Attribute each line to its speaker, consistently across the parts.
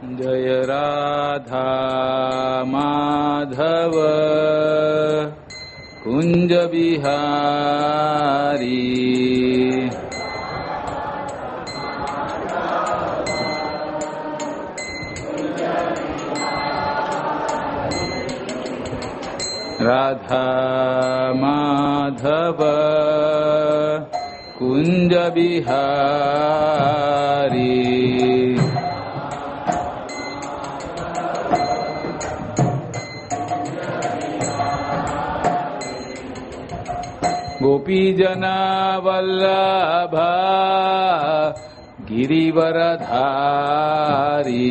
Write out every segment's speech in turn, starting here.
Speaker 1: जय राधा माधव कुंज बिहारी। राधा माधव कुंज बिहारी। गोपी जना वल्लभ गिरिवरधारी।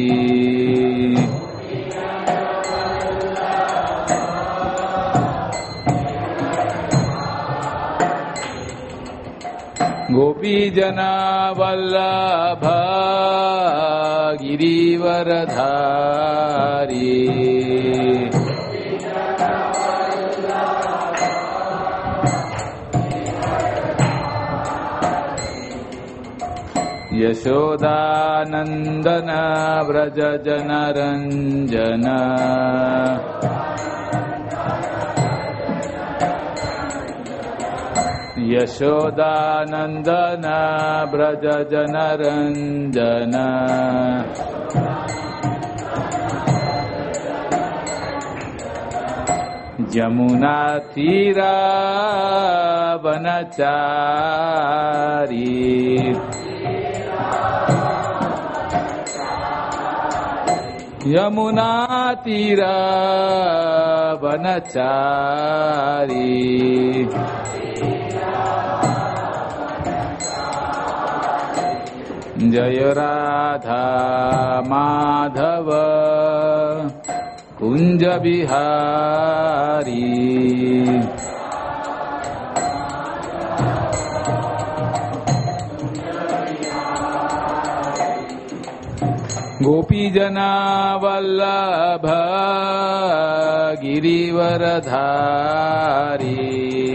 Speaker 1: गोपी जना वल्लभ गिरिवरधारी। यशोदानंदन व्रज जनरंजन। यशोदानंदन व्रज जनरंजन। यमुना तीरा वनचारी। यमुना तीरा वनचारी। जय राधा माधव कुंज बिहारी। गोपी जना वल्लभ गिरिवरधारी।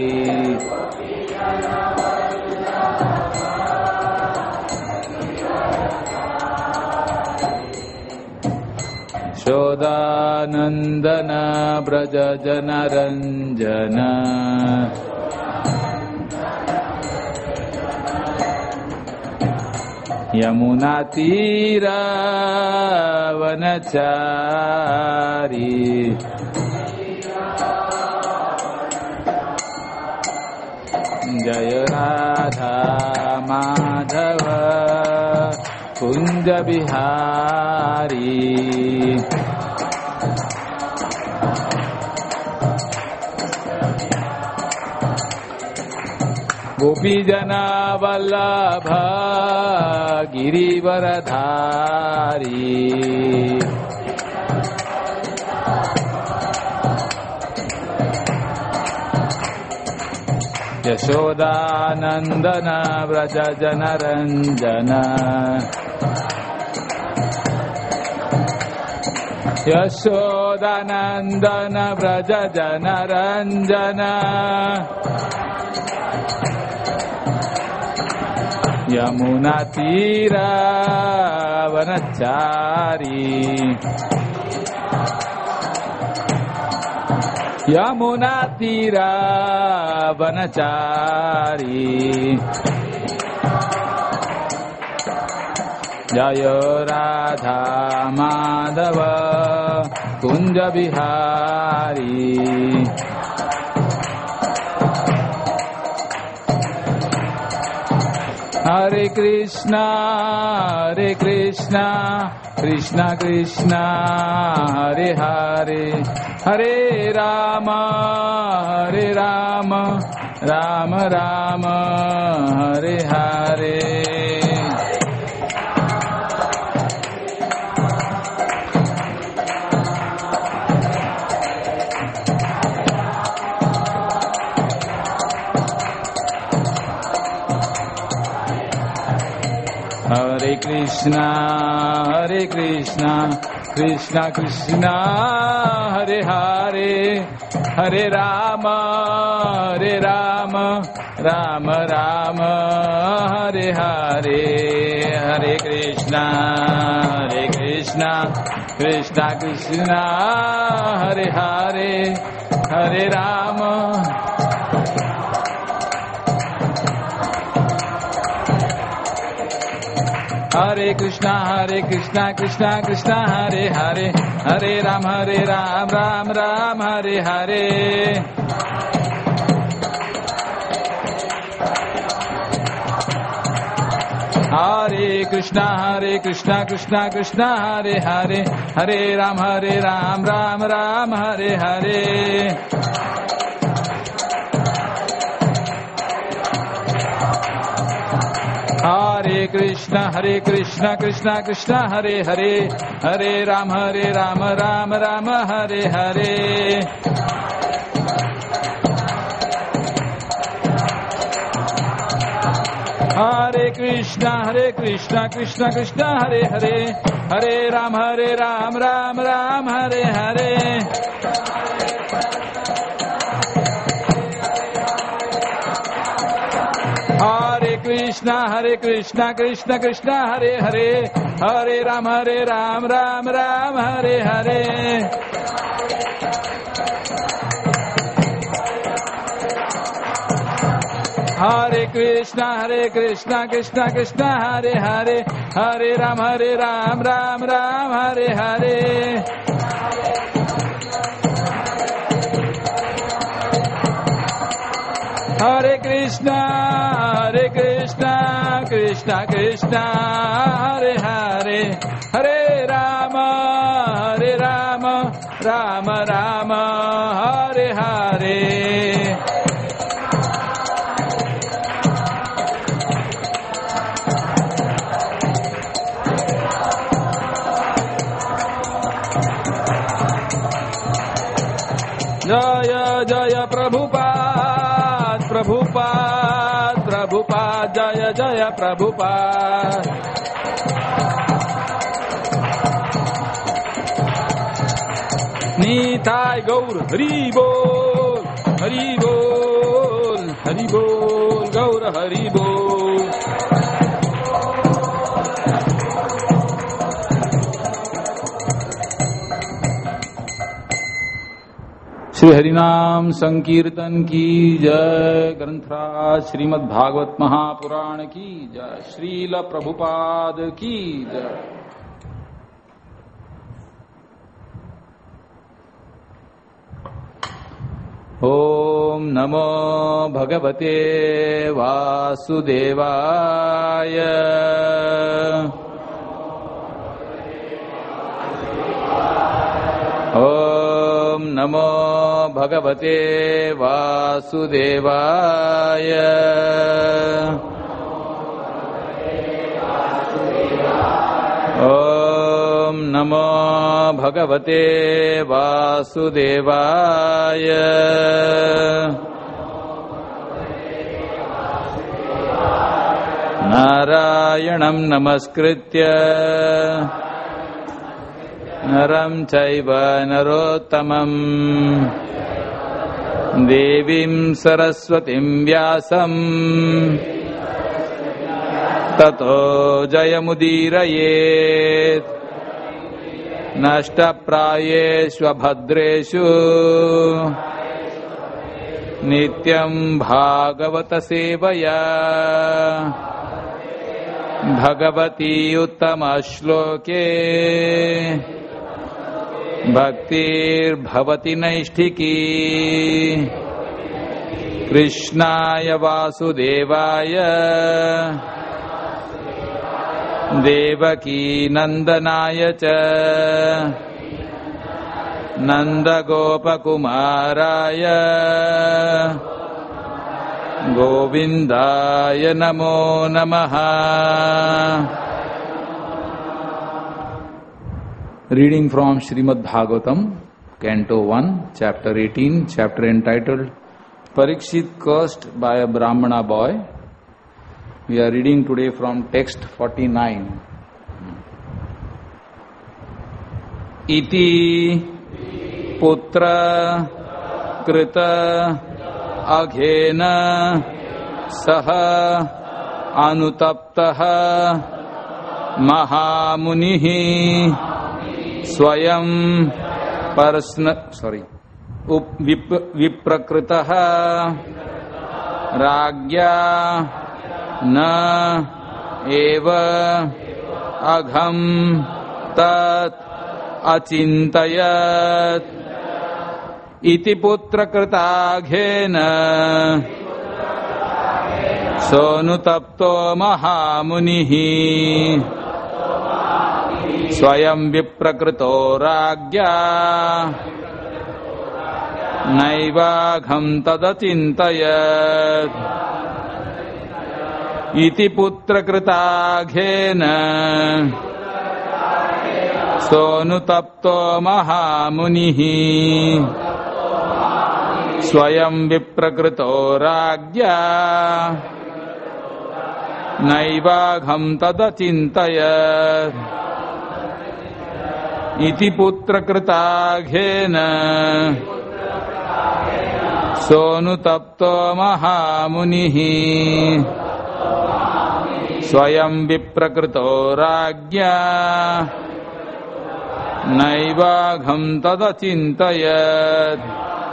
Speaker 1: यशोदानंदन व्रज जनरंजन। यमुना तीरा वनचारी। जय राधा माधव कुंज बिहारी। गोपी जना वल्लभ गिरिवरधारी। यशोदानंदन व्रज जनरंजन। यशोदानंदन व्रज जनरंजन। यमुना तीरा वनचारी। यमुना तीरा वनचारी। जय राधा माधव कुंज बिहारी। हरे कृष्णा कृष्णा कृष्णा हरे हरे, हरे राम राम राम हरे हरे। हरे कृष्णा कृष्णा कृष्णा हरे हरे, हरे राम राम राम हरे हरे। हरे Krishna Krishna Krishna Krishna Hare Hare Hare Rama Hare Krishna Krishna Krishna Hare Hare Hare Ram Ram Ram Hare Hare Hare Krishna Krishna Krishna Hare Hare Hare Ram Ram Ram Hare Hare Hare Krishna Krishna Krishna Hare Hare Hare Ram Ram Ram Hare Hare Hare Krishna Krishna Krishna Hare Hare Hare Ram Ram Ram Hare Hare Hare Krishna Krishna Krishna Hare Hare Hare Ram Ram Ram Hare Hare Hare Krishna Krishna Krishna Hare Hare Hare Ram Ram Ram Hare Hare Hare Krishna Krishna Krishna Hare Hare Hare Rama Rama Rama Hare Hare Jaya Jaya Prabhupada Jaya Jaya Prabhupada Nitai Gaur Hari Bol Hari Bol Hari Bol Gaur Hari Bol Shri हरिनाम संकीर्तन की जय। ग्रंथराज श्रीमद् भागवत महापुराण की जय। श्रील प्रभुपाद की जय। ओम नमो भगवते वासुदेवाय। ओम नमो भगवते वासुदेवाय। ओम नमो भगवते वासुदेवाय। नारायणं नमस्कृत्य नरं चैव नरोत्तमं देवीं सरस्वतीं व्यासं ततो जयमुदीरयेत्। नष्टप्रायेषु भद्रेषु नित्यं भागवत सेवया भगवती उत्तम श्लोके भक्तिर्भवति नैष्ठिकी। कृष्णाय वासुदेवाय देवकी नंदनाय च नंदगोपकुमाराय गोविंदाय नमो नमः। Reading from Srimad Bhagavatam, Canto 1, Chapter 18, chapter entitled Parikshit Cursed by a Brahmana Boy. We are reading today from text 49. Iti putra krita aghena saha anutaptaha mahamunihi स्वयं विप्रकृतः राज्ञा न एव अघं तत् अचिन्तयत् इति पुत्रकृताघेन सोऽनुतप्तो महामुनिः स्वयं विप्रकृतो राज्ञा नैवाघं तदचिन्तयत् इति पुत्रकृताघेन सोऽनुतप्तो महामुनिः स्वयं विप्रकृतो राज्ञा नैवाघं तदचिन्तयत् इति पुत्रकृताघेन सोऽनुतप्तो महामुनिः स्वयं विप्रकृतो राज्ञा नैवाघं तदचिन्तयत्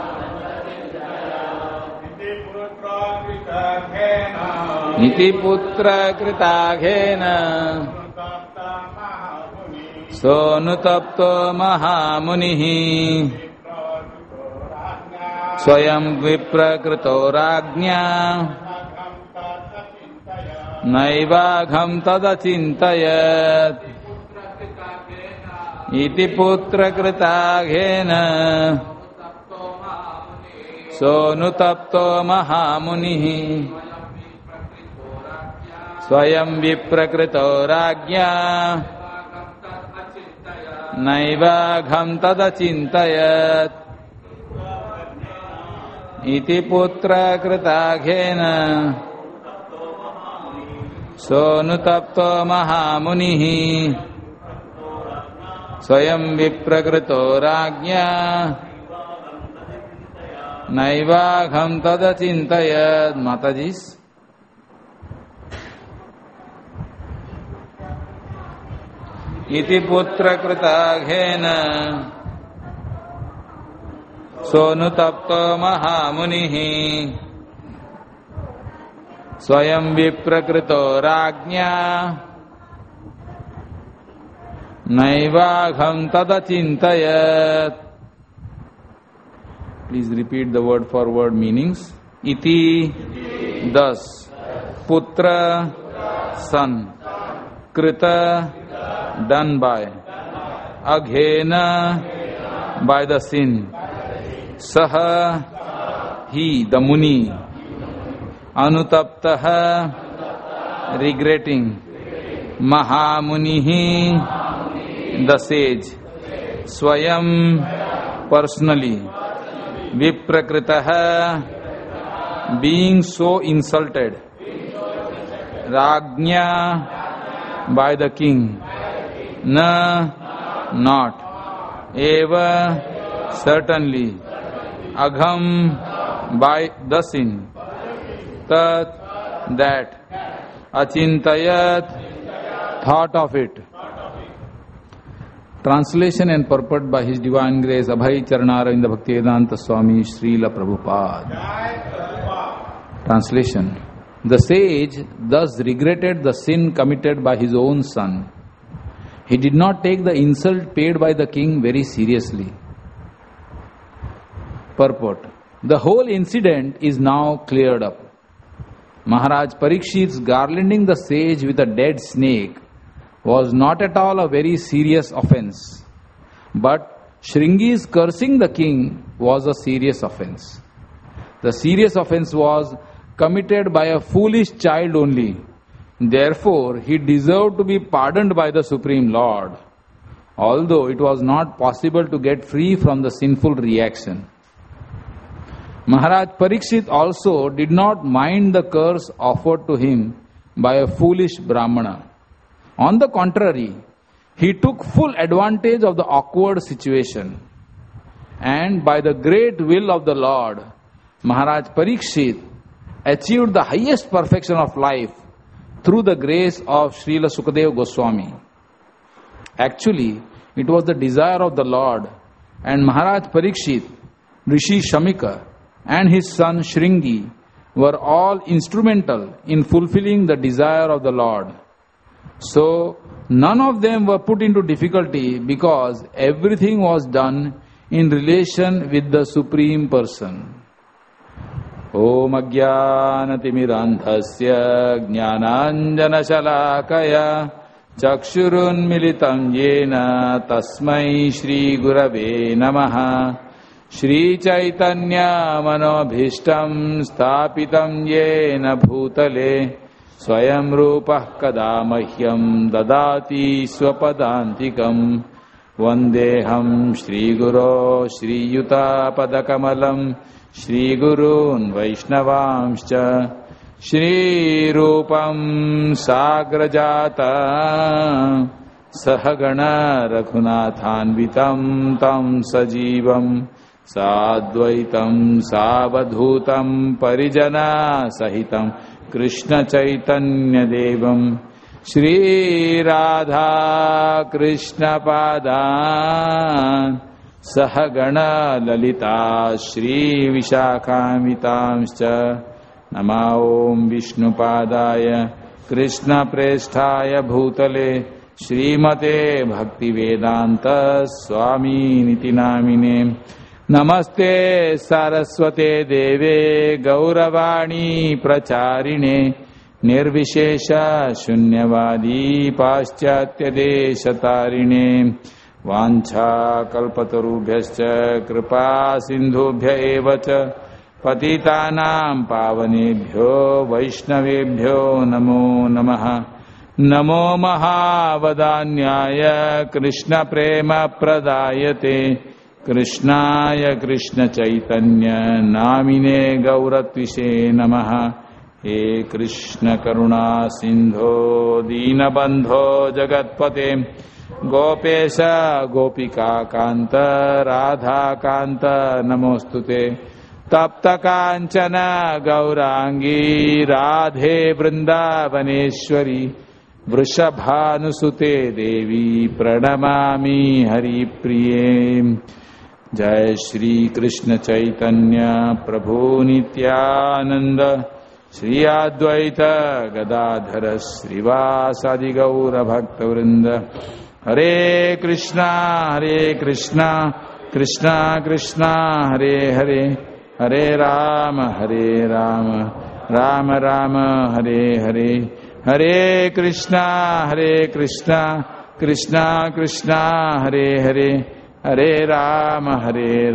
Speaker 1: इति पुत्रकृताघेन सोऽनुतप्तो महामुनिः स्वयं विप्रकृतो राज्ञा नैवाघं तदचिन्तयत् इति पुत्रकृताघेन सोऽनुतप्तो महामुनिः स्वयं विप्रकृतो राज्ञा नैवाघं तदचिन्तयत् इति पुत्रकृताघेन सोऽनुतप्तो महामुनिः स्वयं विप्रकृतो राज्ञा नैवाघं तदचिन्तयत्. माताजी, इति पुत्रकृताघेन सोऽनुतप्तो महामुनिः स्वयं विप्रकृतो राज्ञा नैवाघं तदचिन्तयत्. Please repeat the word for word meanings. Iti, thus, putra, son, krita, done by, aghena, by the sin, saha, he, the muni, anutaptaha, regretting, mahamunihi, the sage, swayam, personally, viprakritaha, being so insulted, rajnya, by the king, na, not, eva, certainly, agham, by the sin, tat, that, achintayat, thought of it. Translation and purport by His Divine Grace Abhay Charanaravindra Bhaktivedanta Swami Srila Prabhupada. Translation. The sage thus regretted the sin committed by his own son. He did not take the insult paid by the king very seriously. Purport. The whole incident is now cleared up. Maharaj Parikshit's garlanding the sage with a dead snake was not at all a very serious offense. But Shringi's cursing the king was a serious offense. The serious offense was committed by a foolish child only. Therefore, he deserved to be pardoned by the Supreme Lord, although it was not possible to get free from the sinful reaction. Maharaj Parikshit also did not mind the curse offered to him by a foolish Brahmana. On the contrary, he took full advantage of the awkward situation. And by the great will of the Lord, Maharaj Parikshit achieved the highest perfection of life through the grace of Srila Sukadeva Goswami. Actually, It was the desire of the Lord. And Maharaj Parikshit, Rishi Shamika, and his son Shringi were all instrumental in fulfilling the desire of the Lord. So, none of them were put into difficulty because everything was done in relation with the Supreme Person. Om Ajnanatimidandhasya Jnananjanashalakaya Chakshurunmilitam Yena Tasmai Shri Gurave Namaha Shri Chaitanya Manobhishtam Sthapitam Yena Bhutale Swayam Rupah Kadamahyam Dadati Swapadantikam Vandeham Shri Guru Shri Yuta Padakamalam Shri Gurun Vaishnavamscha Shri Rupam Sagrajata Sahagana Raghunathanvitam Tam Sajivam Sadvaitam Savadhutam Parijana Sahitam Krishna Chaitanya Devam Shri Radha Krishna Padan Sahagana Lalita Shri Vishakamitamscha Nama Om Vishnu Padaya Krishna Presthaya Bhutale Srimate Bhakti Vedanta Swami Niti Namine Namaste Saraswate Deve Gauravani Pracharine Nirvishesha Shunyavadi Paschatya Deshatarine Vancha Kalpatarubhyascha Kripa Sindhubhya Evacha Patitanam Pavanebhyo Vaishnavebhyo Namo Namaha Namo Mahavadanyaya Krishna Prema Pradayate Krishnaya Krishna Chaitanya Namine Gauratvishe Namaha He Krishna Karuna Sindho Dinabandho Jagatpate Gopesha Gopika Kanta Radha Kanta Namostute Tapta Kanchana Gaurangi Radhe Vrindavaneshwari Vrishabhanusute Devi Pranamami Hari Priye Jai Shri Krishna Chaitanya Prabhu Nityananda Shri Advaita Gadadhara Srivasadi Gaura Bhakta Vrinda Hare Krishna Krishna Krishna Hare Hare Hare Rama Rama Rama Hare Hare Hare Krishna Krishna Krishna Hare Hare Hare Rama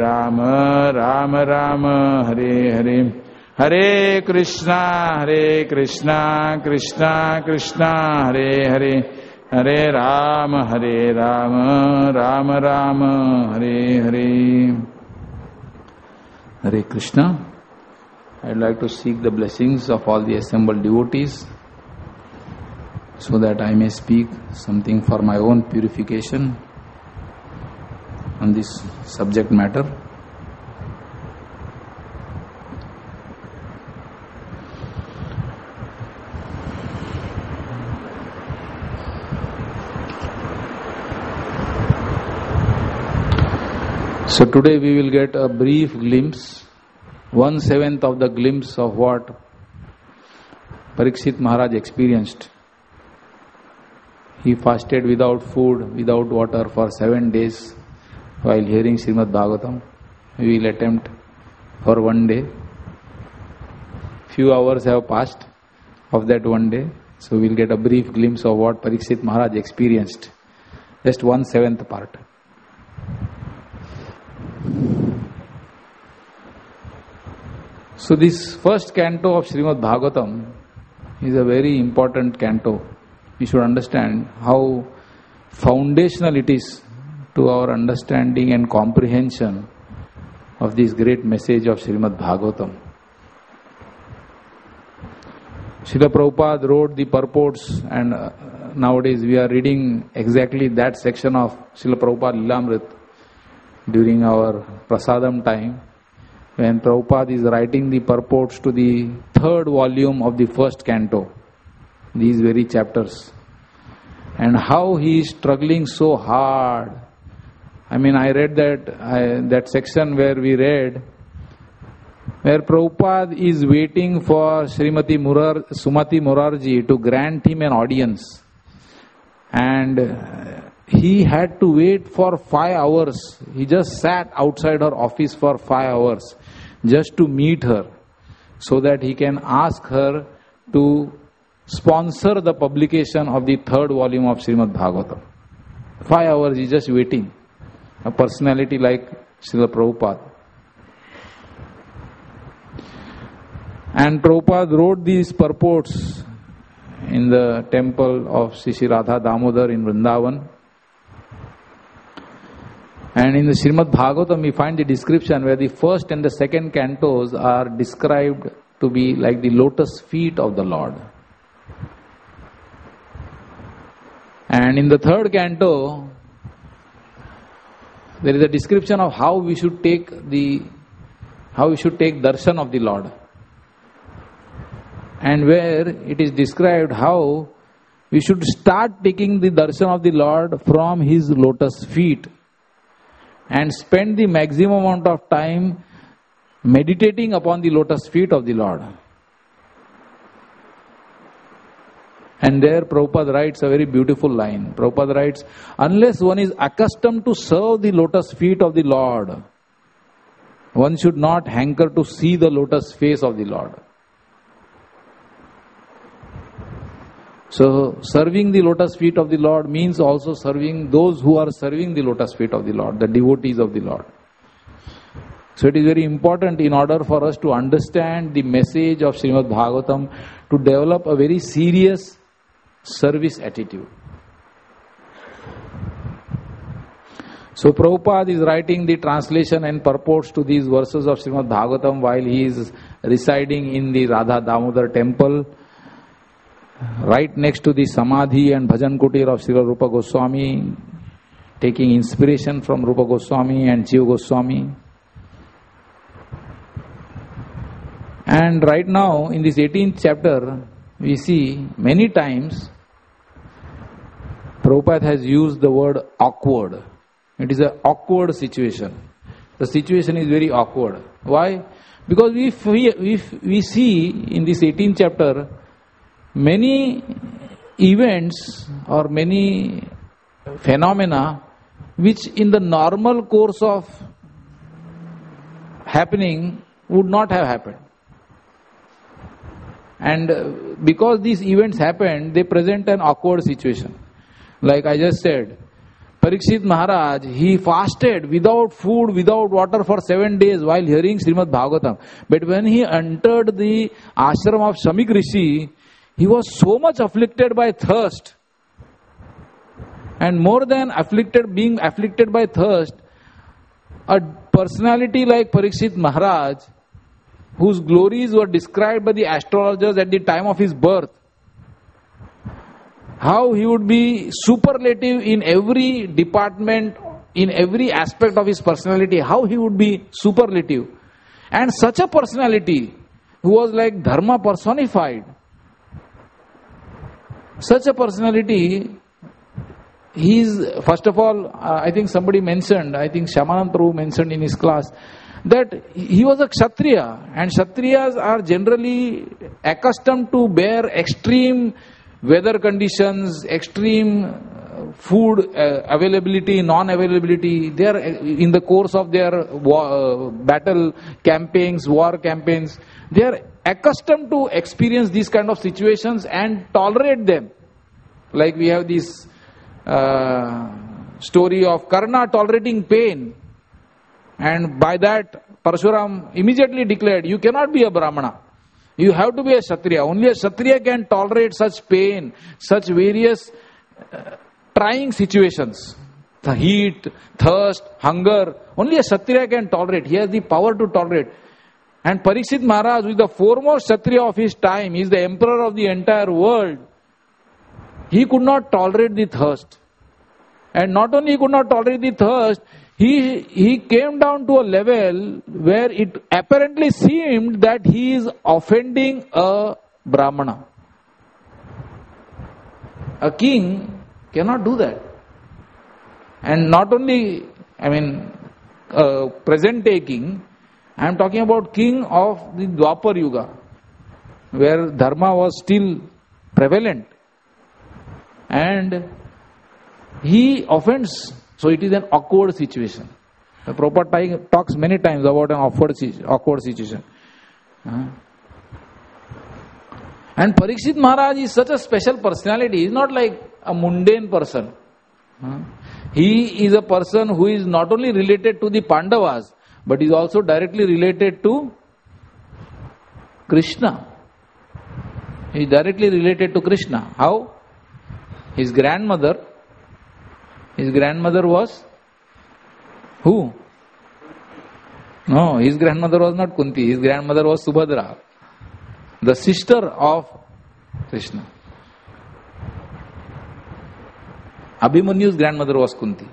Speaker 1: Rama Rama Hare Hare Hare Krishna Krishna Krishna Hare Hare Hare Rama Rama Rama Hare Hare. Hare Krishna. I'd like to seek the blessings of all the assembled devotees so that I may speak something for my own purification on this subject matter. So today we will get a brief glimpse, 1/7 of the glimpse of what Parikshit Maharaj experienced. He fasted without food, without water for 7 days while hearing Srimad Bhagavatam. We will attempt for 1 day. Few hours have passed of that 1 day, so we will get a brief glimpse of what Parikshit Maharaj experienced. Just 1/7 part. So this first canto of Srimad Bhagavatam is a very important canto. We should understand how foundational it is to our understanding and comprehension of this great message of Srimad Bhagavatam. Srila Prabhupada wrote the purports, and nowadays we are reading exactly that section of Srila Prabhupada Lilamrit during our Prasadam time, when Prabhupada is writing the purports to the 3rd volume of the first canto, these very chapters, and how he is struggling so hard I read that section where we read, where Prabhupada is waiting for Srimati Sumati Morarji to grant him an audience. And he had to wait for 5 hours. He just sat outside her office for 5 hours just to meet her, so that he can ask her to sponsor the publication of the 3rd volume of Srimad Bhagavatam. 5 hours he just waiting. A personality like Srila Prabhupada. And Prabhupada wrote these purports in the temple of Sri Radha Damodar in Vrindavan. And in the Srimad Bhagavatam we find the description where the 1st and the 2nd cantos are described to be like the lotus feet of the Lord. And in the 3rd canto, there is a description of how we should take darshan of the Lord. And where it is described how we should start taking the darshan of the Lord from His lotus feet and spend the maximum amount of time meditating upon the lotus feet of the Lord. And there Prabhupada writes a very beautiful line. Prabhupada writes, unless one is accustomed to serve the lotus feet of the Lord, one should not hanker to see the lotus face of the Lord. So, serving the lotus feet of the Lord means also serving those who are serving the lotus feet of the Lord, the devotees of the Lord. So, it is very important in order for us to understand the message of Srimad Bhagavatam to develop a very serious service attitude. So, Prabhupada is writing the translation and purports to these verses of Srimad Bhagavatam while he is residing in the Radha Damodar temple, right next to the Samadhi and Bhajan Kutir of Srila Rupa Goswami, taking inspiration from Rupa Goswami and Jiva Goswami. And right now, in this 18th chapter, we see many times Prabhupada has used the word awkward. It is an awkward situation. The situation is very awkward. Why? Because we see in this 18th chapter many events or many phenomena which in the normal course of happening would not have happened. And because these events happened, they present an awkward situation. Like I just said, Parikshit Maharaj, he fasted without food, without water for 7 days while hearing Srimad Bhagavatam. But when he entered the ashram of Shamik Rishi, he was so much afflicted by thirst. And more than being afflicted by thirst, a personality like Parikshit Maharaj, whose glories were described by the astrologers at the time of his birth, how he would be superlative in every department, in every aspect of his personality, how he would be superlative. And such a personality who was like Dharma personified, such a personality, he is, first of all, I think somebody mentioned, I think Shyamanand Prabhu mentioned in his class, that he was a Kshatriya, and Kshatriyas are generally accustomed to bear extreme weather conditions, extreme food availability, non-availability. They are in the course of their battle campaigns, war campaigns, they are accustomed to experience these kind of situations and tolerate them. Like we have this story of Karna tolerating pain, and by that Parshuram immediately declared, you cannot be a Brahmana. You have to be a Kshatriya. Only a Kshatriya can tolerate such pain, such various trying situations. The heat, thirst, hunger. Only a Kshatriya can tolerate. He has the power to tolerate. And Parikshit Maharaj, who is the foremost Kshatriya of his time, he is the emperor of the entire world. He could not tolerate the thirst. And not only he could not tolerate the thirst, he came down to a level where it apparently seemed that he is offending a Brahmana. A king cannot do that. And not only present day king. I am talking about king of the Dwapar Yuga, where dharma was still prevalent. And he offends, so it is an awkward situation. The Prabhupada talks many times about an awkward situation. And Parikshit Maharaj is such a special personality. He is not like a mundane person. He is a person who is not only related to the Pandavas, but is also directly related to Krishna. He is directly related to Krishna. How? His grandmother was who? No, his grandmother was not Kunti. His grandmother was Subhadra, the sister of Krishna. Abhimanyu's grandmother was Kunti.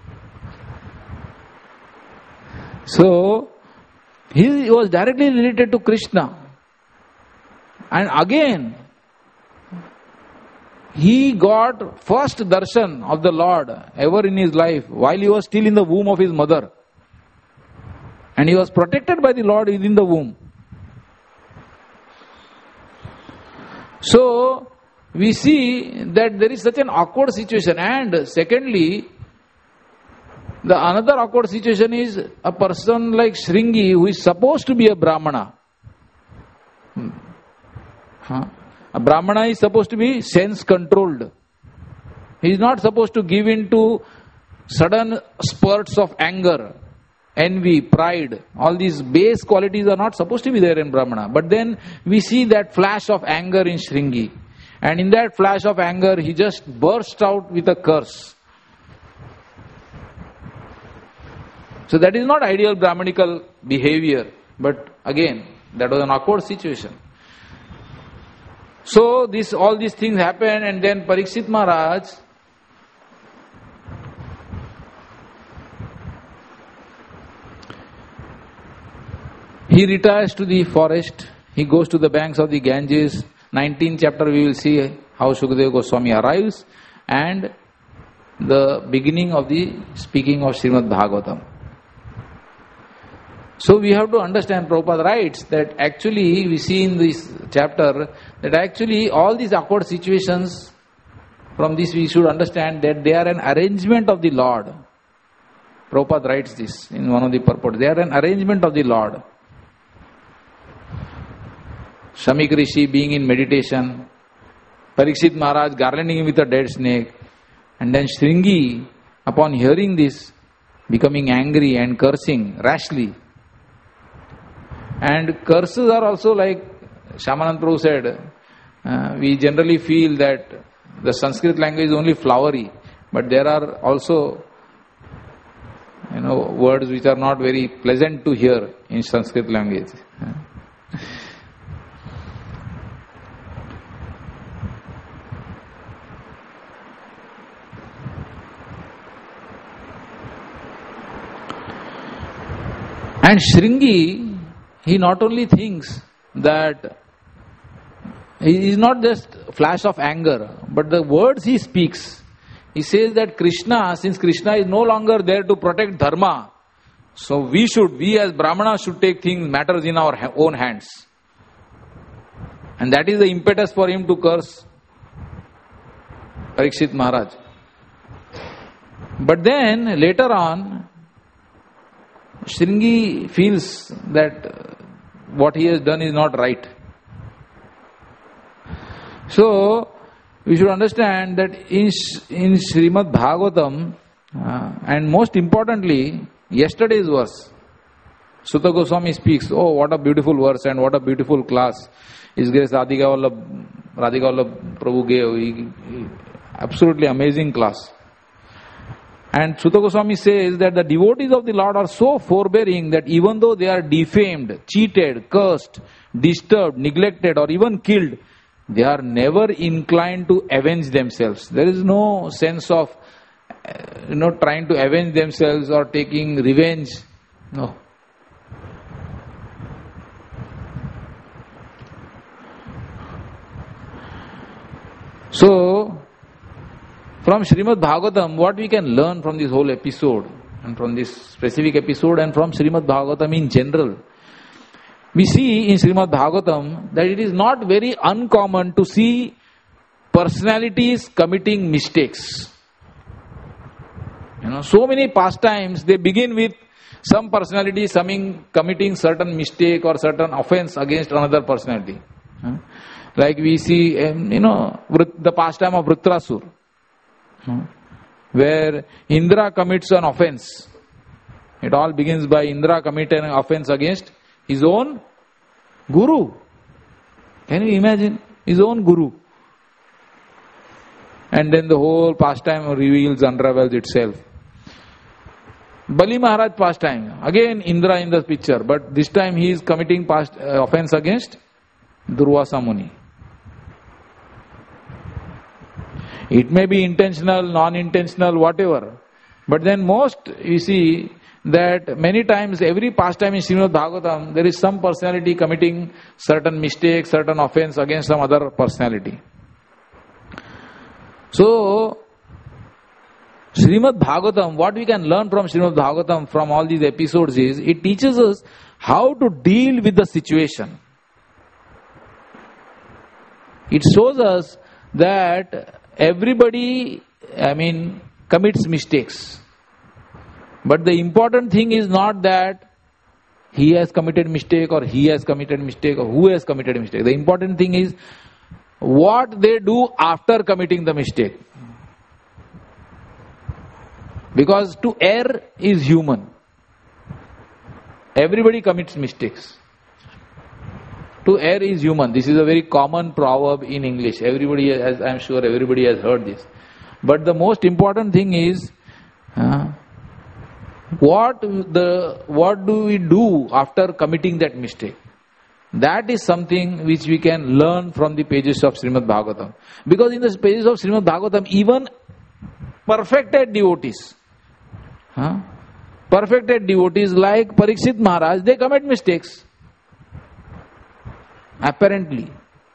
Speaker 1: So, he was directly related to Krishna. And again, he got first darshan of the Lord ever in his life while he was still in the womb of his mother. And he was protected by the Lord within the womb. So, we see that there is such an awkward situation. And secondly, another awkward situation is a person like Shringi who is supposed to be a Brahmana. A Brahmana is supposed to be sense controlled. He is not supposed to give in to sudden spurts of anger, envy, pride. All these base qualities are not supposed to be there in Brahmana. But then we see that flash of anger in Shringi. And in that flash of anger, he just burst out with a curse. So that is not ideal Brahmanical behavior. But again, that was an awkward situation. So all these things happen, and then Parikshit Maharaj he retires to the forest. He goes to the banks of the Ganges. 19th chapter we will see how Shukadeva Goswami arrives and the beginning of the speaking of Srimad Bhagavatam. So we have to understand, Prabhupada writes that actually we see in this chapter that actually all these awkward situations, from this we should understand that they are an arrangement of the Lord. Prabhupada writes this in one of the purports. They are an arrangement of the Lord. Shamik Rishi being in meditation, Parikshit Maharaj garlanding him with a dead snake, and then Shringi, upon hearing this, becoming angry and cursing rashly. And curses are also like Shyamanand Prabhu said, we generally feel that the Sanskrit language is only flowery, but there are also words which are not very pleasant to hear in Sanskrit language. And Shringi, he not only thinks that he is not just a flash of anger, but the words he speaks. He says that Krishna, since Krishna is no longer there to protect dharma, so we as Brahmanas should take matters in our own hands. And that is the impetus for him to curse Parikshit Maharaj. But then later on, Shringi feels that what he has done is not right. So, we should understand that in Srimad Bhagavatam, and most importantly, yesterday's verse, Sutta Goswami speaks, oh, what a beautiful verse and what a beautiful class His Grace Radhika Vallabh Prabhu gave. Absolutely amazing class. And Sutta Goswami says that the devotees of the Lord are so forbearing that even though they are defamed, cheated, cursed, disturbed, neglected, or even killed, they are never inclined to avenge themselves. There is no sense of trying to avenge themselves or taking revenge. No. So, from Srimad Bhagavatam, what we can learn from this whole episode, and from this specific episode and from Srimad Bhagavatam in general. We see in Srimad Bhagavatam that it is not very uncommon to see personalities committing mistakes. So many pastimes, they begin with some personality committing certain mistake or certain offense against another personality. Like we see, the pastime of Vritrasur, where Indra commits an offense. It all begins by Indra committing an offense against his own guru. Can you imagine? His own guru. And then the whole pastime unravels itself. Bali Maharaj pastime. Again Indra in the picture. But this time he is committing offense against Durvasa Muni. It may be intentional, non-intentional, whatever. But then most, you see, that many times, every pastime in Srimad Bhagavatam, there is some personality committing certain mistake, certain offense against some other personality. So, Srimad Bhagavatam, what we can learn from Srimad Bhagavatam from all these episodes is, it teaches us how to deal with the situation. It shows us that everybody, commits mistakes. But the important thing is not that he has committed mistake or he has committed mistake or who has committed mistake. The important thing is what they do after committing the mistake. Because to err is human. Everybody commits mistakes. To err is human. This is a very common proverb in English. Everybody has, I am sure everybody has heard this. But the most important thing is, what do we do after committing that mistake? That is something which we can learn from the pages of Srimad Bhagavatam. Because in the pages of Srimad Bhagavatam, even perfected devotees like Parikshit Maharaj, they commit mistakes. Apparently.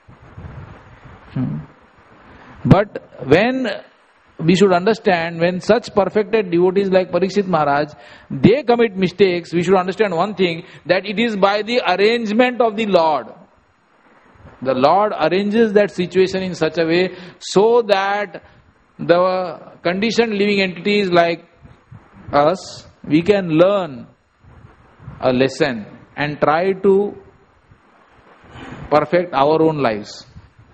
Speaker 1: But when we should understand, when such perfected devotees like Parikshit Maharaj, they commit mistakes, we should understand one thing, that it is by the arrangement of the Lord. The Lord arranges that situation in such a way so that the conditioned living entities like us, we can learn a lesson and try to perfect our own lives.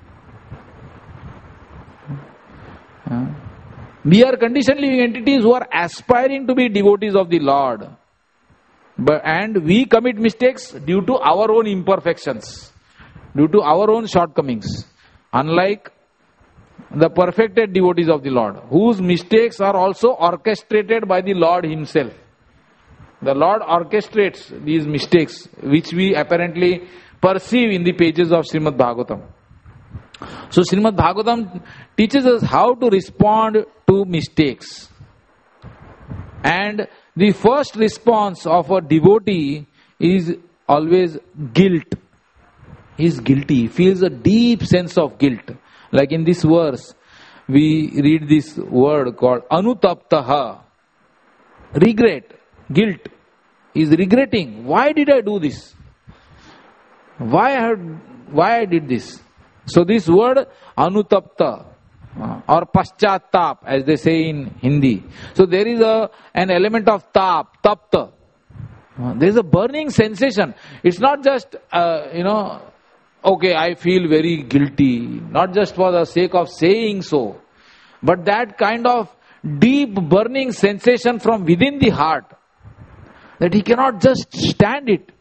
Speaker 1: We are conditioned living entities who are aspiring to be devotees of the Lord. And we commit mistakes due to our own imperfections, due to our own shortcomings. Unlike the perfected devotees of the Lord, whose mistakes are also orchestrated by the Lord Himself. The Lord orchestrates these mistakes, which we apparently perceive in the pages of Srimad Bhagavatam. So Srimad Bhagavatam teaches us how to respond to mistakes. And the first response of a devotee is always guilt. He is guilty. He feels a deep sense of guilt. Like in this verse, we read this word called anutaptaha. Regret, guilt. He is regretting. Why did I do this? Why I did this? So this word anutapta or paschatap, as they say in Hindi. So there is an element of tapta. There is a burning sensation. It's not just okay, I feel very guilty, not just for the sake of saying so, but that kind of deep burning sensation from within the heart that he cannot just stand it.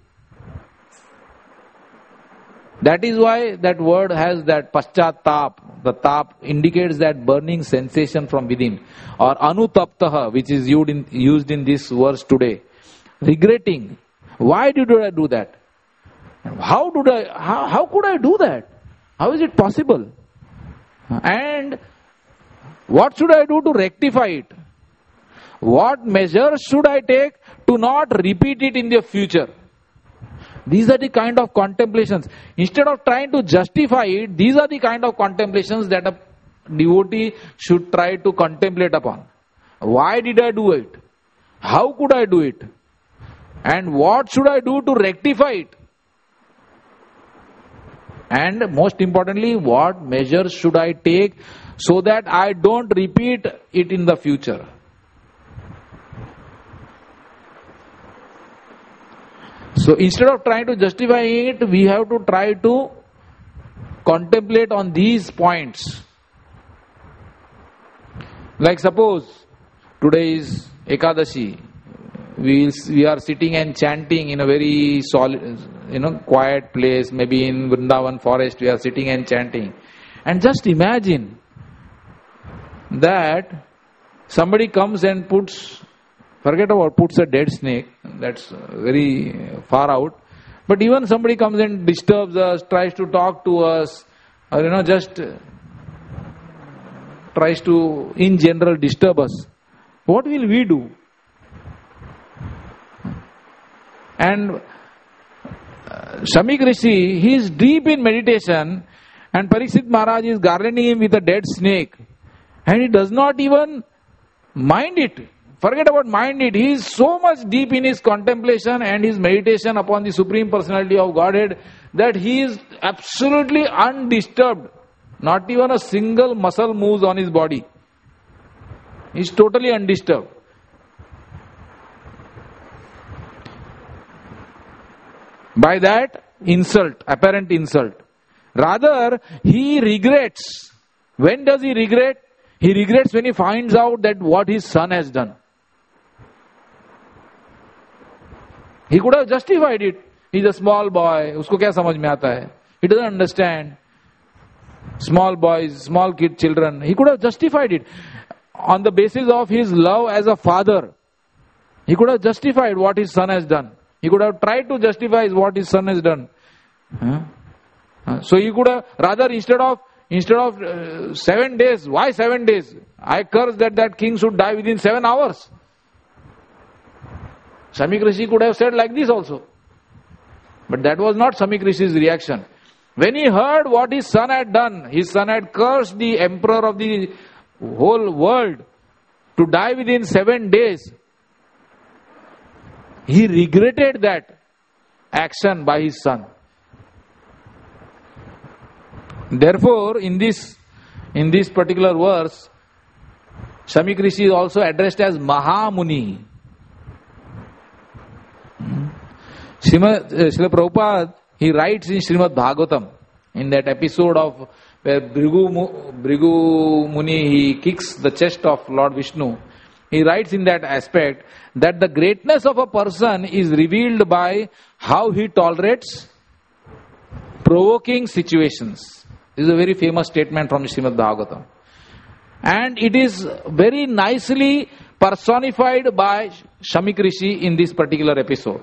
Speaker 1: That is why that word has that paschatap. The tap indicates that burning sensation from within. Or anutaptaha, which is used in this verse today. Regretting. Why did I do that? How could I do that? How is it possible? And what should I do to rectify it? What measures should I take to not repeat it in the future? These are the kind of contemplations. Instead of trying to justify it, these are the kind of contemplations that a devotee should try to contemplate upon. Why did I do it? How could I do it? And what should I do to rectify it? And most importantly, what measures should I take so that I don't repeat it in the future? So instead of trying to justify it, we have to try to contemplate on these points. Like suppose today is Ekadashi. We are sitting and chanting in a very solid, quiet place. Maybe in Vrindavan forest we are sitting and chanting. And just imagine that somebody comes and puts a dead snake. That's very far out. But even somebody comes and disturbs us, tries to talk to us, or just tries to, in general, disturb us. What will we do? And Shamik Rishi, he is deep in meditation, and Parikshit Maharaj is garlanding him with a dead snake, and he does not even mind it. Forget about mind it. He is so much deep in his contemplation and his meditation upon the Supreme Personality of Godhead that he is absolutely undisturbed. Not even a single muscle moves on his body. He is totally undisturbed. By that insult, apparent insult. Rather, he regrets. When does he regret? He regrets when he finds out that what his son has done. He could have justified it. He's a small boy. Usko kya samajh mein aata hai? He doesn't understand. Small boys, small children. He could have justified it on the basis of his love as a father. He could have justified what his son has done. He could have tried to justify what his son has done. So he could have, rather instead of 7 days, why 7 days? I curse that king should die within 7 hours. Shamik Rishi could have said like this also. But that was not Shamik Rishi's reaction. When he heard what his son had done, his son had cursed the emperor of the whole world to die within 7 days. He regretted that action by his son. Therefore, in this particular verse, Shamik Rishi is also addressed as Mahamuni. Srila Prabhupada, he writes in Srimad Bhagavatam, in that episode of where Bhrigu Muni, he kicks the chest of Lord Vishnu. He writes in that aspect that the greatness of a person is revealed by how he tolerates provoking situations. This is a very famous statement from Srimad Bhagavatam. And it is very nicely personified by Shamik Rishi in this particular episode.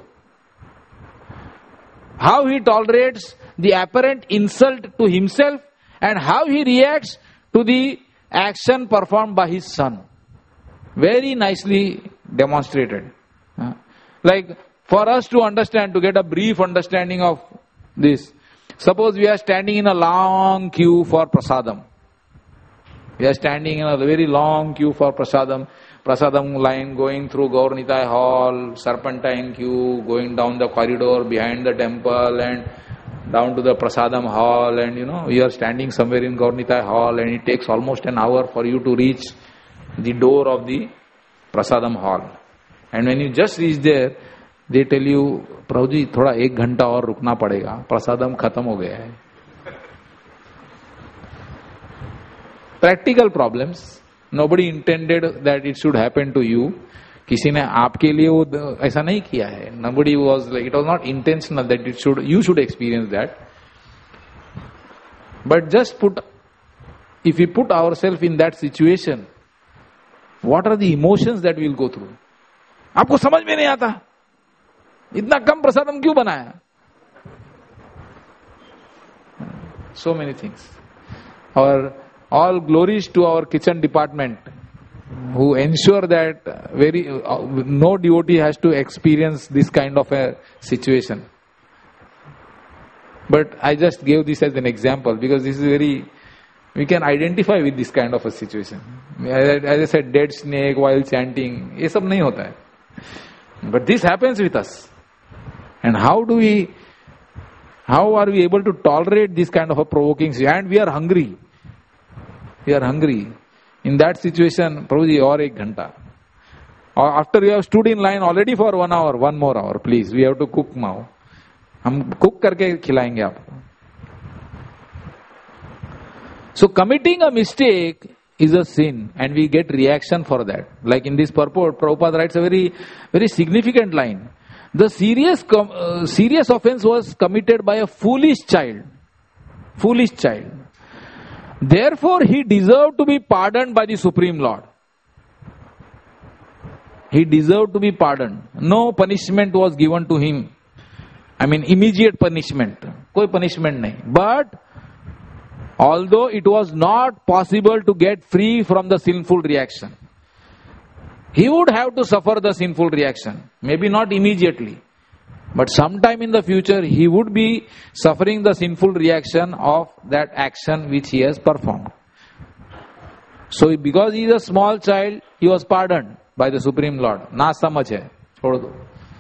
Speaker 1: How he tolerates the apparent insult to himself and how he reacts to the action performed by his son. Very nicely demonstrated. Like for us to understand, to get a brief understanding of this. Suppose we are standing in a long queue for prasadam. We are standing in a very long queue for prasadam. Prasadam line going through Gaur-Nitai hall, serpentine queue, going down the corridor behind the temple and down to the prasadam hall, and we are standing somewhere in Gaur-Nitai hall and it takes almost an hour for you to reach the door of the prasadam hall. And when you just reach there, they tell you, Prabhu ji, thoda 1 घंटा और रुकना पड़ेगा, prasadam खत्म हो गया है. Practical problems. Nobody intended that it should happen to you. किसी ने आपके लिए वो ऐसा नहीं किया है. Nobody was like, it was not intentional that you should experience that. But just if we put ourselves in that situation, what are the emotions that we will go through? आपको समझ में नहीं आता, इतना कम प्रसादम क्यों बनाया? So many things. All glories to our kitchen department, who ensure that no devotee has to experience this kind of a situation. But I just gave this as an example because this is we can identify with this kind of a situation. As I said, dead snake while chanting, ये सब नहीं होता है. But this happens with us. And how are we able to tolerate this kind of a provoking? And we are hungry. We are hungry. In that situation, Prabhuji, or 1 ghanta. Or after you have stood in line already for 1 hour, 1 more hour, please. We have to cook now. हम cook करके खिलाएंगे आपको. So committing a mistake is a sin, and we get reaction for that. Like in this purport, Prabhupada writes a very, very significant line. The serious offense was committed by a foolish child. Foolish child. Therefore, he deserved to be pardoned by the Supreme Lord. He deserved to be pardoned. No punishment was given to him. I mean, immediate punishment. Koi punishment nahi. But although it was not possible to get free from the sinful reaction, he would have to suffer the sinful reaction. Maybe not immediately, but sometime in the future he would be suffering the sinful reaction of that action which he has performed. So because he is a small child, he was pardoned by the Supreme Lord. Na samajh hai, chhod do.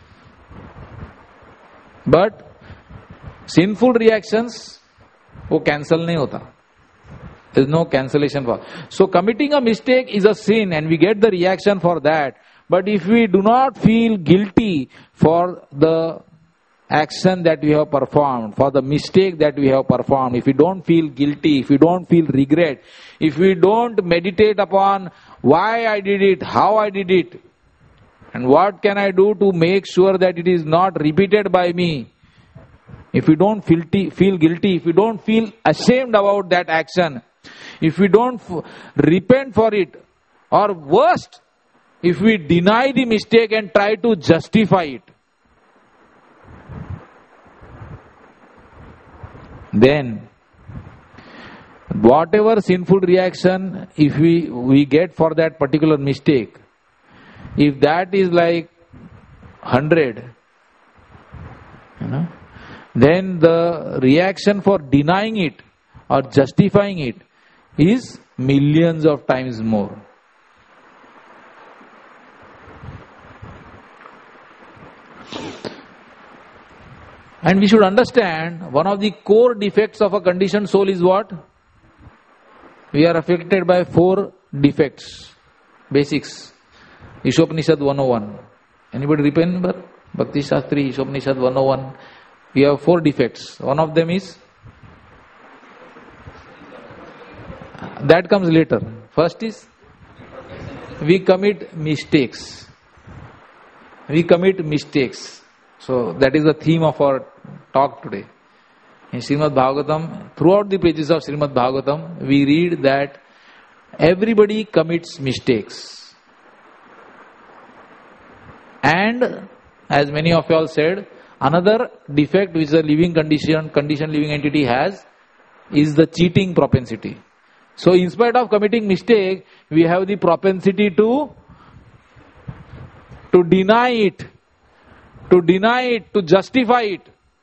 Speaker 1: But sinful reactions, वो cancel नहीं होता. There is no cancellation for. So committing a mistake is a sin, and we get the reaction for that. But if we do not feel guilty for the action that we have performed, for the mistake that we have performed, if we don't feel guilty, if we don't feel regret, if we don't meditate upon why I did it, how I did it, and what can I do to make sure that it is not repeated by me, if we don't feel guilty, if we don't feel ashamed about that action, if we don't repent for it, or worst, if we deny the mistake and try to justify it, then whatever sinful reaction if we get for that particular mistake, if that is like 100, then the reaction for denying it or justifying it is millions of times more. And we should understand, one of the core defects of a conditioned soul is what? We are affected by 4 defects, basics. Ishopanishad 101. Anybody remember? Bhakti Shastri, Ishopanishad 101. We have 4 defects. One of them is, that comes later. First is, we commit mistakes. We commit mistakes. So that is the theme of our talk today. In Srimad Bhagavatam, throughout the pages of Srimad Bhagavatam, we read that everybody commits mistakes. And as many of you all said, another defect which a living conditioned living entity has is the cheating propensity. So in spite of committing mistake, we have the propensity to deny it, to justify it.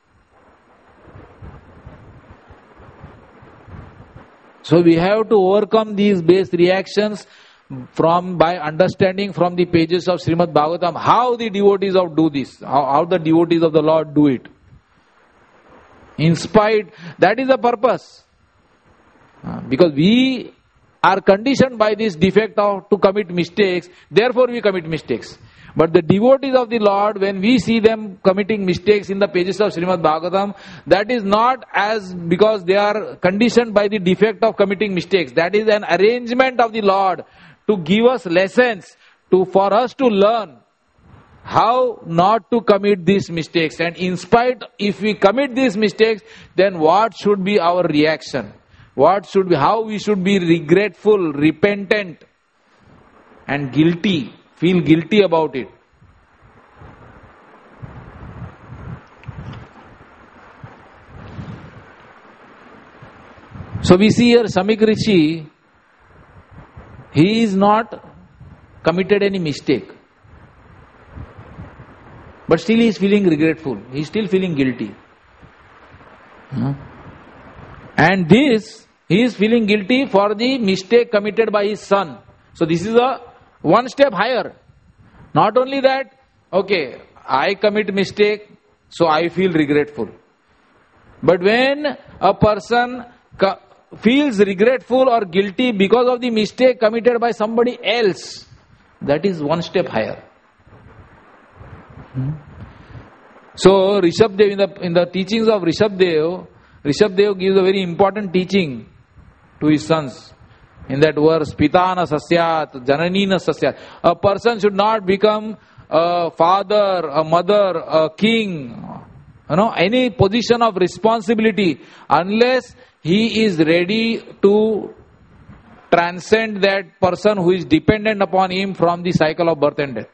Speaker 1: So we have to overcome these base reactions by understanding from the pages of Srimad Bhagavatam how the devotees of do this, how the devotees of the Lord do it. In spite, that is the purpose. Because we are conditioned by this defect to commit mistakes, therefore we commit mistakes. But the devotees of the Lord, when we see them committing mistakes in the pages of Srimad Bhagavatam, that is not as because they are conditioned by the defect of committing mistakes. That is an arrangement of the Lord to give us lessons, for us to learn how not to commit these mistakes. And in spite, if we commit these mistakes, then what should be our reaction? How we should be regretful, repentant, and guilty. Feel guilty about it. So we see here Samik Rishi, he is not committed any mistake. But still he is feeling regretful. He is still feeling guilty. And this, he is feeling guilty for the mistake committed by his son. So this is a one step higher. Not only that, okay, I commit mistake, so I feel regretful. But when a person feels regretful or guilty because of the mistake committed by somebody else, that is one step higher. So Rishabdev, in the teachings of Rishabdev gives a very important teaching to his sons. In that verse, Pitana sasyat, Jananina sasyat. A person should not become a father, a mother, a king, any position of responsibility unless he is ready to transcend that person who is dependent upon him from the cycle of birth and death.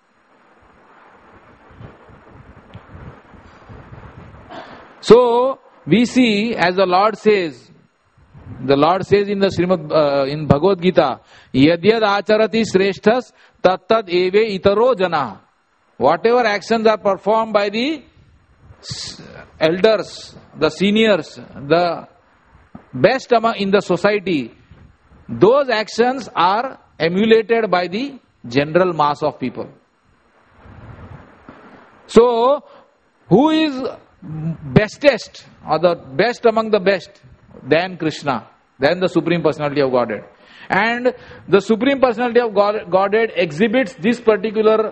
Speaker 1: So, we see, as the Lord says in the in Bhagavad Gita, Yadyad acharati sreshthas tattad eve itaro jana. Whatever actions are performed by the elders, the seniors, the best in the society, those actions are emulated by the general mass of people. So, who is bestest or the best among the best? Than Krishna, than the Supreme Personality of Godhead. And the Supreme Personality of Godhead exhibits this particular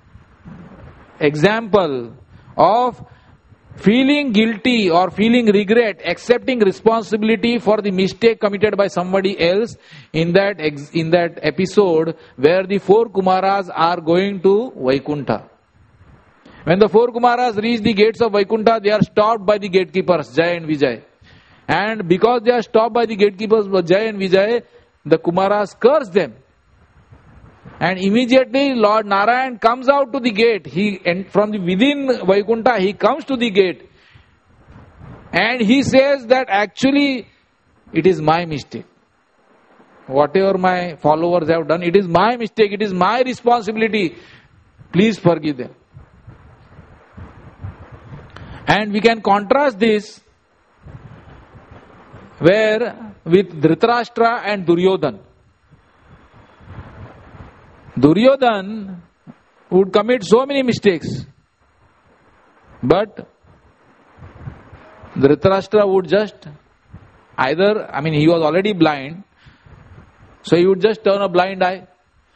Speaker 1: example of feeling guilty or feeling regret, accepting responsibility for the mistake committed by somebody else in that episode where the four Kumaras are going to Vaikuntha. When the four Kumaras reach the gates of Vaikuntha, they are stopped by the gatekeepers, Jai and Vijay. And because they are stopped by the gatekeepers, Jai and Vijay, the Kumaras curse them. And immediately Lord Narayan comes out to the gate. From within Vaikuntha, he comes to the gate. And he says that actually it is my mistake. Whatever my followers have done, it is my mistake, it is my responsibility. Please forgive them. And we can contrast this with Dhritarashtra and Duryodhan. Duryodhan would commit so many mistakes, but Dhritarashtra would just he was already blind, so he would just turn a blind eye.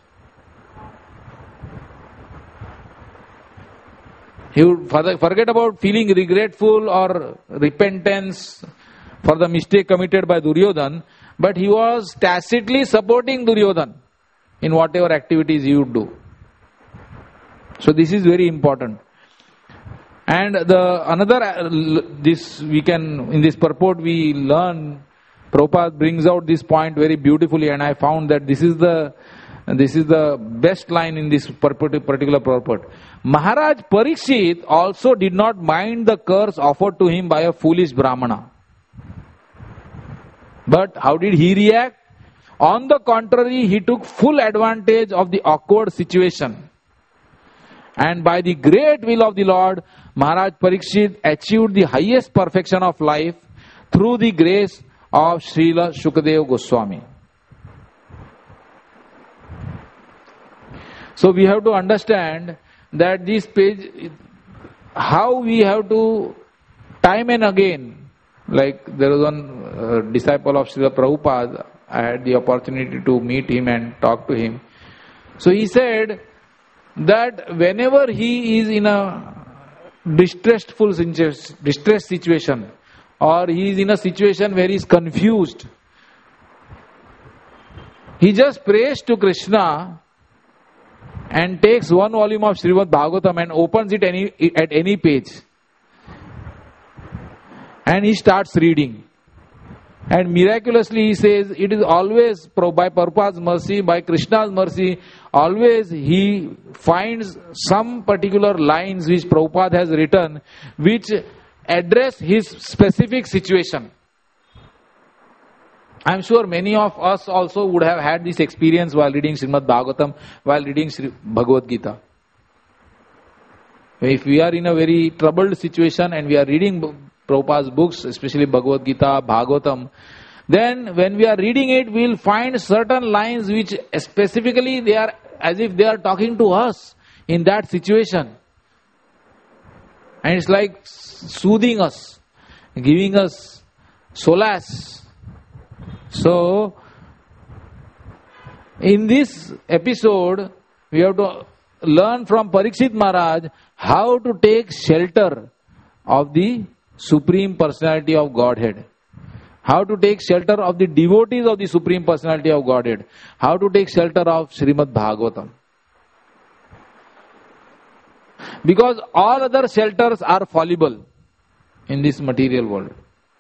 Speaker 1: He would forget about feeling regretful or repentance for the mistake committed by Duryodhan, but he was tacitly supporting Duryodhan in whatever activities he would do. So this is very important. And in this purport we learn, Prabhupada brings out this point very beautifully, and I found that this is the best line in this particular purport. Maharaj Parikshit also did not mind the curse offered to him by a foolish Brahmana. But how did he react? On the contrary, he took full advantage of the awkward situation. And by the great will of the Lord, Maharaj Parikshit achieved the highest perfection of life through the grace of Srila Shukadeva Goswami. So we have to understand that this page, how we have to time and again, like there was one disciple of Srila Prabhupada, I had the opportunity to meet him and talk to him. So he said that whenever he is in a distressed situation, or he is in a situation where he is confused, he just prays to Krishna and takes one volume of Srimad Bhagavatam and opens it at any page. And he starts reading. And miraculously he says, it is always by Prabhupada's mercy, by Krishna's mercy, always he finds some particular lines which Prabhupada has written, which address his specific situation. I am sure many of us also would have had this experience while reading Srimad Bhagavatam, while reading Bhagavad Gita. If we are in a very troubled situation and we are reading Prabhupada's books, especially Bhagavad Gita, Bhagavatam, then when we are reading it, we will find certain lines which specifically they are as if they are talking to us. in that situation. And it's like soothing us, giving us solace. So, in this episode, we have to learn from Parikshit Maharaj how to take shelter of the Supreme Personality of Godhead. How to take shelter of the devotees of the Supreme Personality of Godhead. How to take shelter of Srimad Bhagavatam. Because all other shelters are fallible in this material world.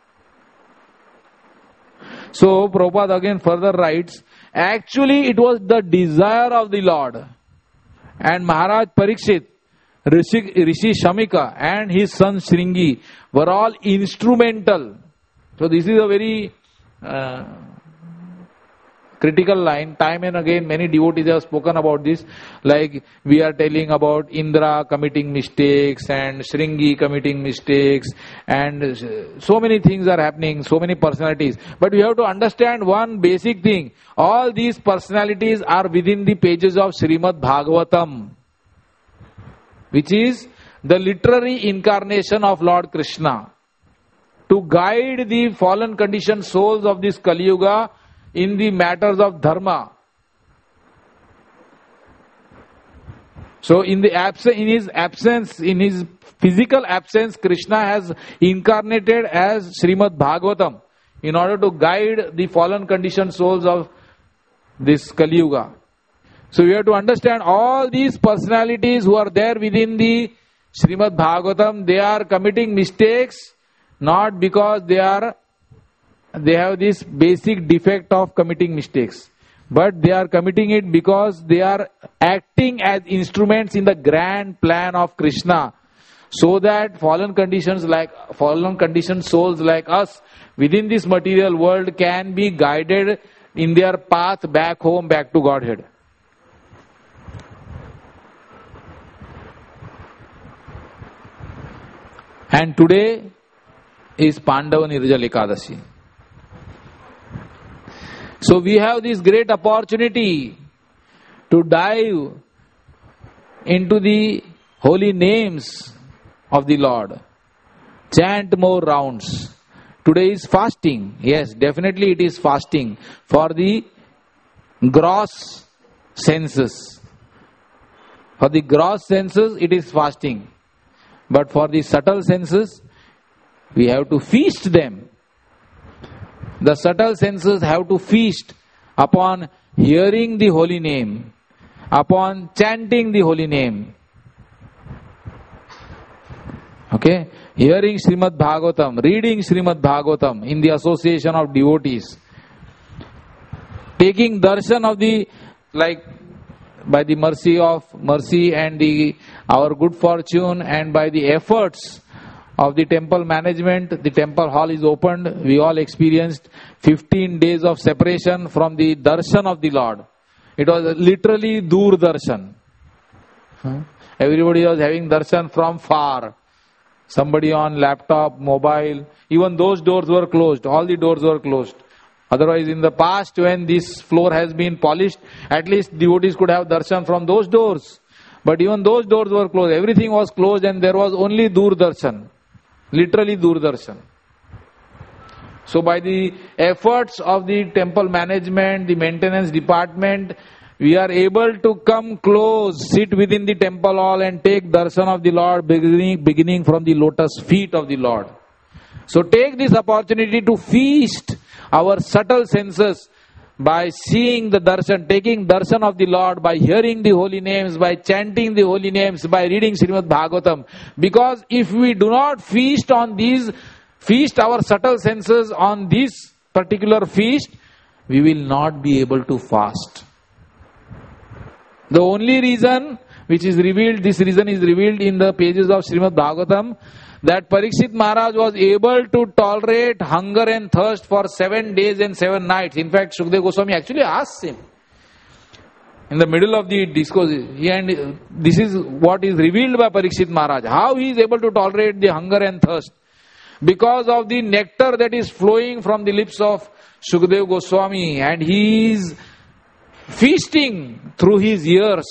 Speaker 1: So, Prabhupada again further writes, actually it was the desire of the Lord. And Maharaj Parikshit, Rishi Shamika and his son Shringi were all instrumental. So this is a very critical line. Time and again many devotees have spoken about this. Like we are telling about Indra committing mistakes and Shringi committing mistakes, and so many things are happening, so many personalities. But we have to understand one basic thing. All these personalities are within the pages of Srimad Bhagavatam, which is the literary incarnation of Lord Krishna, to guide the fallen conditioned souls of this Kali Yuga in the matters of dharma. So in his physical absence, Krishna has incarnated as Srimad Bhagavatam in order to guide the fallen conditioned souls of this Kali Yuga. So we have to understand all these personalities who are there within the Srimad Bhagavatam, they are committing mistakes not because they have this basic defect of committing mistakes, but they are committing it because they are acting as instruments in the grand plan of Krishna, so that fallen conditioned souls like us within this material world can be guided in their path back home, back to Godhead. And today is Pandava Nirjala Ekadashi. So we have this great opportunity to dive into the holy names of the Lord. Chant more rounds. Today is fasting. Yes, definitely it is fasting for the gross senses. For the gross senses it is fasting. But for the subtle senses, we have to feast them. The subtle senses have to feast upon hearing the holy name, upon chanting the holy name. Okay? Hearing Srimad Bhagavatam, reading Srimad Bhagavatam in the association of devotees. Taking darshan of the, by the mercy and our good fortune, and by the efforts of the temple management, the temple hall is opened. We all experienced 15 days of separation from the darshan of the Lord. It was literally dur darshan. Everybody was having darshan from far. Somebody on laptop, mobile. Even those doors were closed. All the doors were closed. Otherwise, in the past, when this floor has been polished, at least devotees could have darshan from those doors. But even those doors were closed. Everything was closed and there was only dur darshan. Literally dur darshan. So by the efforts of the temple management, the maintenance department, we are able to come close, sit within the temple hall and take darshan of the Lord, beginning from the lotus feet of the Lord. So take this opportunity to feast our subtle senses by seeing the darshan, taking darshan of the Lord, by hearing the holy names, by chanting the holy names, by reading Srimad Bhagavatam. Because if we do not feast on these, feast our subtle senses on this particular feast, we will not be able to fast. The only reason which is revealed, this reason is revealed in the pages of Srimad Bhagavatam, that Parikshit Maharaj was able to tolerate hunger and thirst for 7 days and 7 nights. In fact, Shukdev Goswami actually asked him in the middle of the discourse, and this is what is revealed by Parikshit Maharaj, how he is able to tolerate the hunger and thirst. Because of the nectar that is flowing from the lips of Shukdev Goswami, and he is feasting through his ears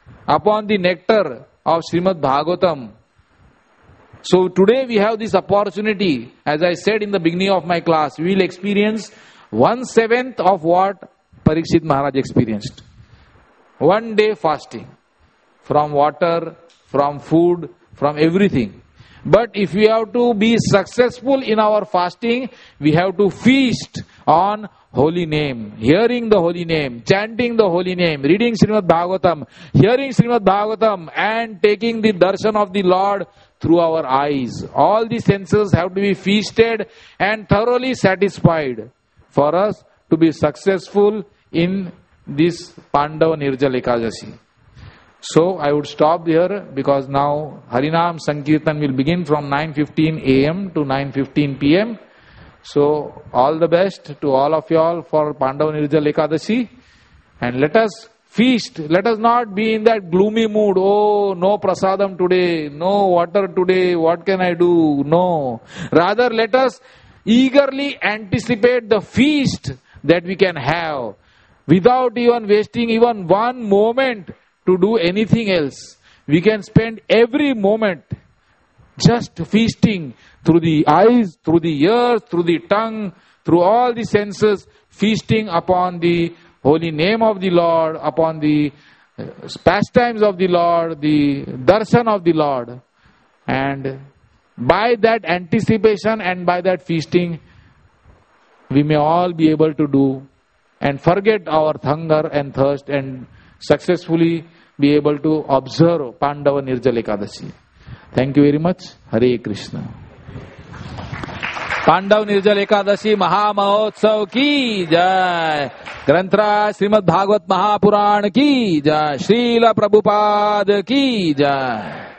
Speaker 1: upon the nectar of Srimad Bhagavatam. So today we have this opportunity, as I said in the beginning of my class, we will experience 1/7 of what Parikshit Maharaj experienced. One day fasting. From water, from food, from everything. But if we have to be successful in our fasting, we have to feast on holy name, hearing the holy name, chanting the holy name, reading Srimad Bhagavatam, hearing Srimad Bhagavatam, and taking the darshan of the Lord through our eyes. All the senses have to be feasted and thoroughly satisfied for us to be successful in this Pandava Nirjala Ekadasi. So I would stop here because now Harinam Sankirtan will begin from 9:15 a.m. to 9:15 p.m. So all the best to all of you all for Pandava Nirjala Ekadasi, and let us feast. Let us not be in that gloomy mood. Oh, no prasadam today, no water today, what can I do? No. Rather, let us eagerly anticipate the feast that we can have without even wasting even one moment to do anything else. We can spend every moment just feasting through the eyes, through the ears, through the tongue, through all the senses, feasting upon the holy name of the Lord, upon the pastimes of the Lord, the darshan of the Lord. And by that anticipation and by that feasting, we may all be able to do and forget our hunger and thirst and successfully be able to observe Pandava Nirjala Ekadasi. Thank you very much. Hare Krishna. Pandav निर्जल एकादशी महामहोत्सव की जय. ग्रंथराज श्रीमद् भागवत महापुराण की जय. श्रील प्रभुपाद की जय.